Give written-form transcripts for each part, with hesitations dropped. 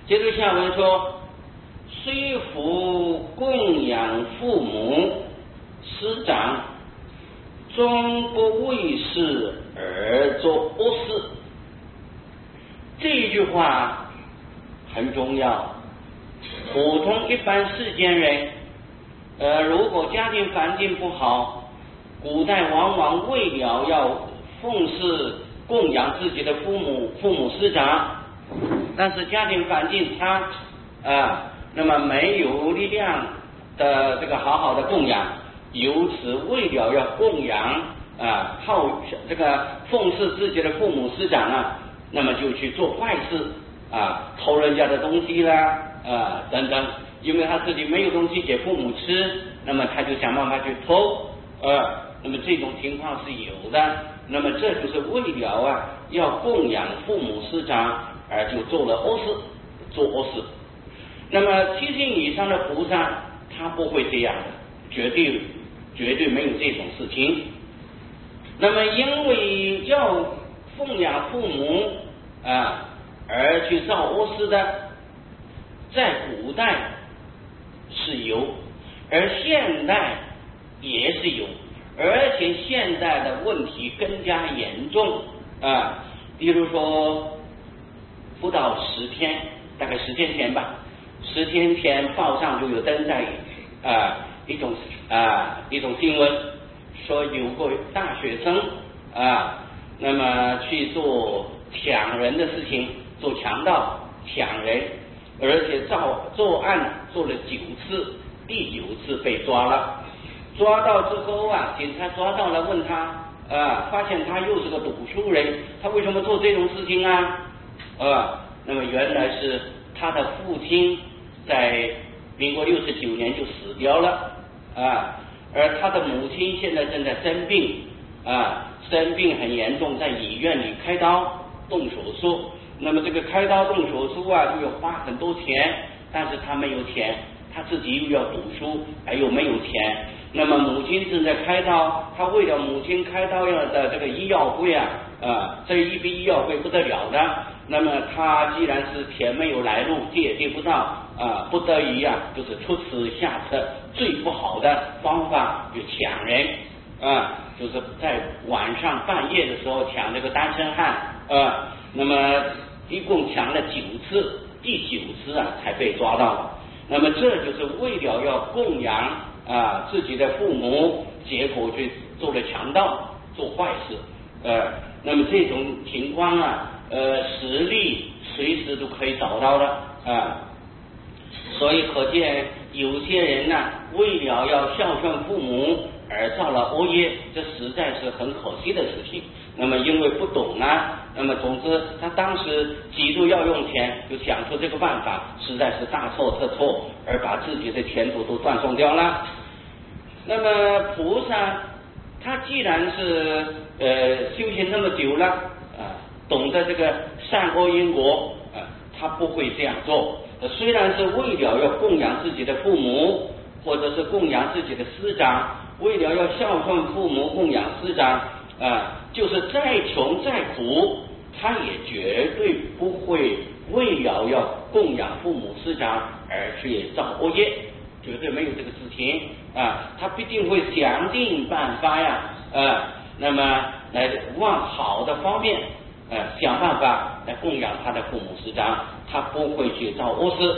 接着下文说，虽服供养父母师长，终不为事而作恶事。这一句话很重要。普通一般世间人，如果家庭环境不好，古代往往为了要奉事供养自己的父母师长，但是家庭环境差那么没有力量的这个好好的供养，由此为了要供养这个奉事自己的父母师长那么就去做坏事偷人家的东西啦等等，因为他自己没有东西给父母吃，那么他就想办法去偷那么这种情况是有的。那么这就是为了要供养父母师长而就做了恶事，做恶事。那么七星以上的菩萨他不会这样的，绝对没有这种事情。那么因为要奉养父母而去造恶事的，在古代是有，而现代也是有，而且现代的问题更加严重比如说不到10天，大概10天前吧，10天前报上就有登载一种新闻，说有个大学生那么去做抢人的事情，做强盗抢人，而且作案做了9次，第9次被抓了。抓到之后警察抓到了，问他发现他又是个读书人，他为什么做这种事情那么原来是他的父亲在民国69年就死掉了而他的母亲现在正在生病生病很严重，在医院里开刀动手术。那么这个开刀动手术就要花很多钱，但是他没有钱，他自己又要读书，又没有钱。那么母亲正在开刀，他为了母亲开刀要的这个医药费这一笔医药费不得了的。那么他既然是钱没有来路，借也借不到不得已就是出此下策，最不好的方法就抢人就是在晚上半夜的时候抢这个单身汉那么一共抢了9次，第9次才被抓到。那么这就是为了要供养自己的父母，结果去做了强盗，做坏事那么这种情况实例随时都可以找到的所以可见有些人为了要孝顺父母而造了恶业，这实在是很可惜的事情。那么因为不懂那么总之他当时急着要用钱，就想出这个办法，实在是大错特错，而把自己的前途都断送掉了。那么菩萨他既然是修行那么久了懂得这个善恶因果他不会这样做。虽然是为了要供养自己的父母，或者是供养自己的师长，为了要孝顺父母，供养师长就是再穷再苦，他也绝对不会为了要供养父母师长而去造恶业，绝对没有这个事情他必定会想尽办法那么来往好的方面想办法来供养他的父母师长，他不会去造恶事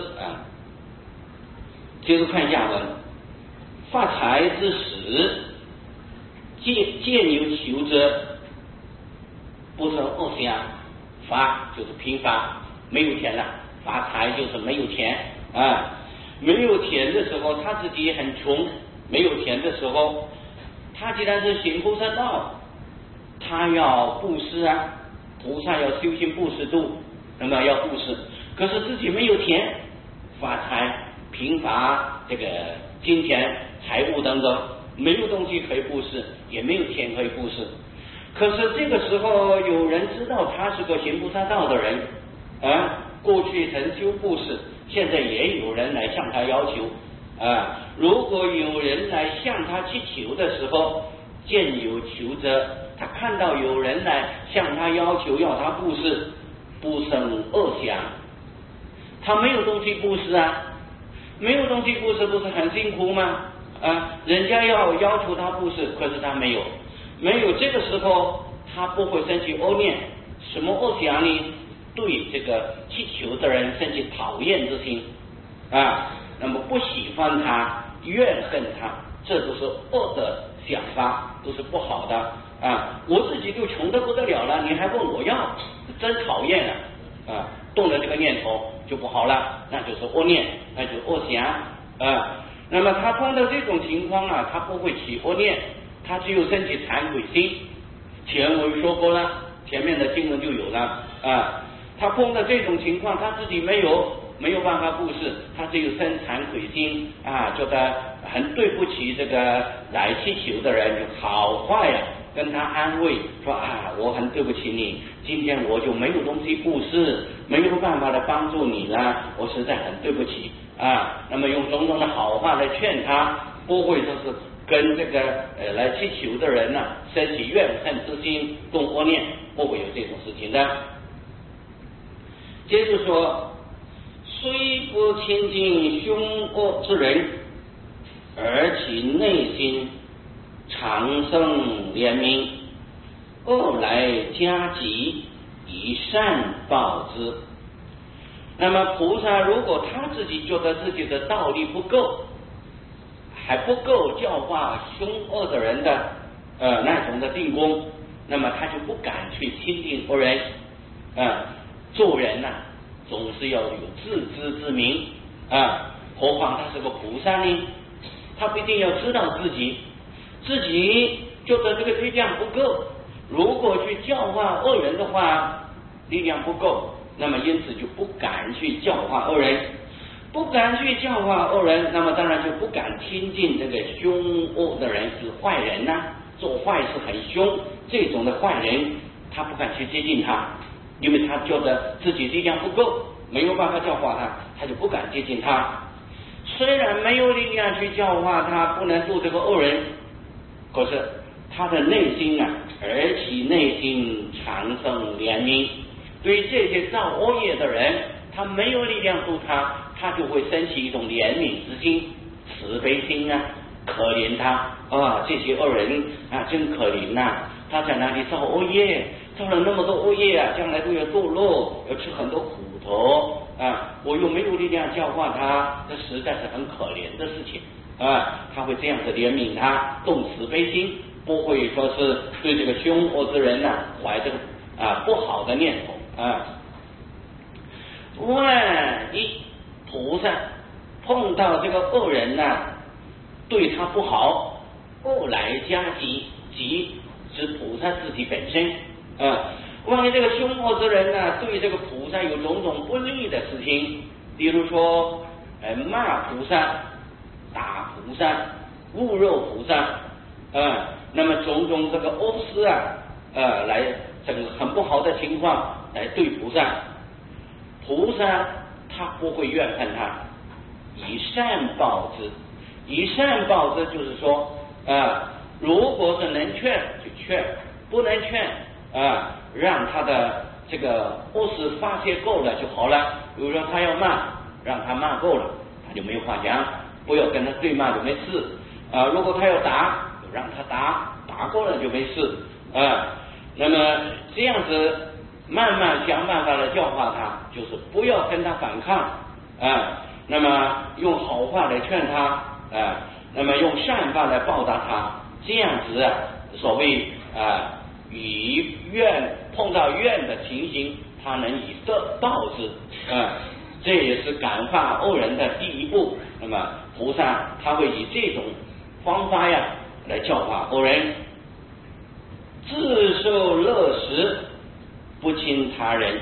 接着看下文，发财之时，借由求者，不生恶想。发就是贫乏，没有钱了，发财就是没有钱没有钱的时候他自己很穷，没有钱的时候他既然是行菩萨道，他要布施菩萨要修行布施度，那么要布施，可是自己没有钱，发财贫乏，这个金钱财物等等没有东西可以布施，也没有钱可以布施。可是这个时候有人知道他是个行菩萨道的人过去曾修布施，现在也有人来向他要求如果有人来向他祈求的时候，见有求者，他看到有人来向他要求要他布施，不生恶想， 他没有东西布施啊，没有东西布施不是很辛苦吗？人家要求他布施，可是他没有这个时候，他不会生起恶念。什么恶想呢？对这个祈求的人生起讨厌之心那么不喜欢他，怨恨他，这都是恶的想法，都是不好的我自己就穷得不得了了，你还问我要，真讨厌动了这个念头就不好了，那就是恶念，那就是恶想那么他碰到这种情况他不会起恶念，他只有升起惭愧心。前文说过了，前面的经文就有了他碰到这种情况，他自己没有办法布施，他只有生惭愧心觉得很对不起这个来祈求的人，就好话跟他安慰说我很对不起你，今天我就没有东西布施，没有办法来帮助你了，我实在很对不起那么用种种的好话来劝他，不会说是跟这个来祈求的人生起怨恨之心，动恶念，不会有这种事情的。接着说，虽不亲近凶恶之人，而其内心常生怜悯，恶来加急，以善报之。那么菩萨如果他自己觉得自己的道力不够，还不够教化凶恶的人的那种的定功，那么他就不敢去亲近恶人做人总是要有自知之明何况他是个菩萨呢，他不一定要知道自己觉得这个力量不够，如果去教化恶人的话，力量不够，那么因此就不敢去教化恶人，不敢去教化恶人，那么当然就不敢亲近这个凶恶的人，是坏人做坏事很凶，这种的坏人他不敢去接近他，因为他觉得自己力量不够，没有办法教化他，他就不敢接近他。虽然没有力量去教化他，不能度这个恶人，可是他的内心而其内心常生怜悯，对于这些造恶业的人，他没有力量度他，他就会升起一种怜悯之心，慈悲心可怜他这些恶人真可怜他在那里造恶业，造了那么多恶业将来都要堕落，要吃很多苦头我又没有力量教化他，这实在是很可怜的事情他会这样子怜悯他，动慈悲心，不会说是对这个凶恶之人怀这个不好的念头万一菩萨碰到这个恶人对他不好，恶来加急，急是菩萨自己本身万一这个凶恶之人对这个菩萨有种种不利的事情，比如说骂菩萨、打菩萨、侮辱菩萨那么种种这个恶事来整个很不好的情况来对菩萨他不会怨恨他，以善报之。以善报之就是说如果是能劝就劝，不能劝让他的这个恶事发泄够了就好了。比如说他要骂，让他骂够了，他就没有话讲，不要跟他对骂就没事如果他要打，就让他打够了就没事那么这样子慢慢想办法来教化他，就是不要跟他反抗那么用好话来劝他那么用善法来报答他，这样子所谓以怨碰到怨的情形，他能以德报之这也是感化恶人的第一步。那么菩萨他会以这种方法来教化恶人。自受乐时，不亲他人，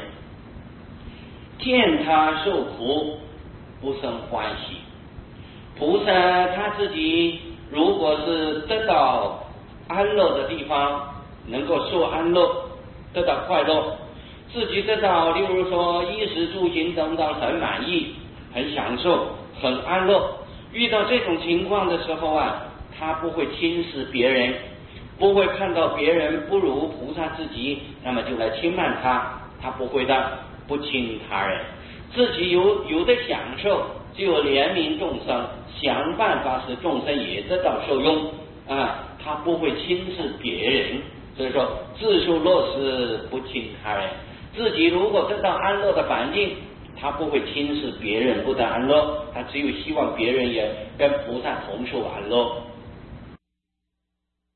见他受苦，不生欢喜。菩萨他自己如果是得到安乐的地方，能够受安乐，得到快乐，自己得到例如说衣食住行等等很满意，很享受，很安乐，遇到这种情况的时候他不会轻视别人，不会看到别人不如菩萨自己，那么就来轻慢他，他不会的，不亲他人。 自己有的享受，就有怜悯众生，想办法使众生也得到受用啊，他不会轻视别人。所以说自受乐事不轻他人，自己如果得到安乐的环境，他不会轻视别人不得安乐，他只有希望别人也跟菩萨同受安乐